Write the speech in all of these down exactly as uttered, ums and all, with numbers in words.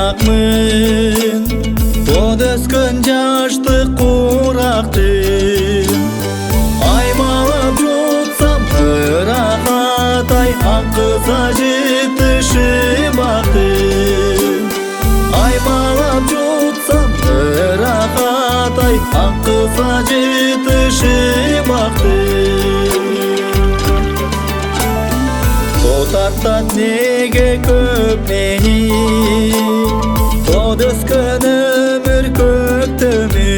жайдақмын, тод өскен жаштық құрақтым. Аймалап жұтсам ырақатай, аққыза жетті шыбақтым. Аймалап жұтсам ырақатай, аққыза жетті шыбақтым. Тартат неге көп мені, тод өскен өмір көктемі.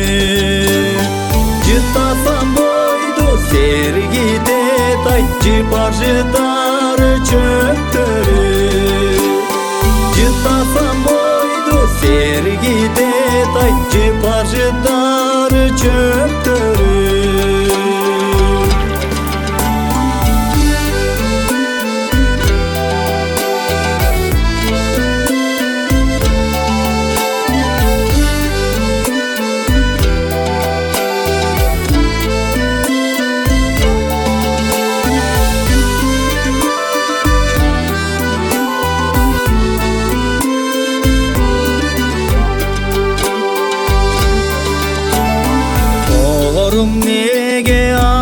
Жытасам бойды сергітет ай, жипар жытары чөктөрі. Жытасам бойды сергітет ай, жипар жытары чөктөрі. Неге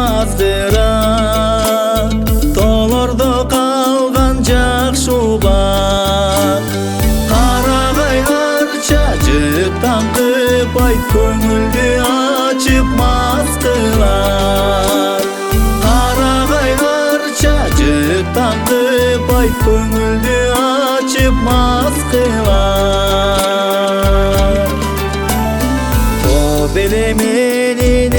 аздырат, толордо қалған жақшубат. Қарағай арча жыттан қыпай, көңілді açып мас қылар. Қарағай арча жыттан қыпай, көңілді açып мас қылар. О белеменин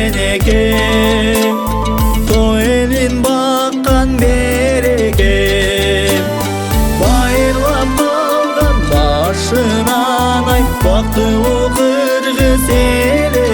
то елін баққан берекем, байырлап қалған башынан ай, бақтылы қырғыз елі.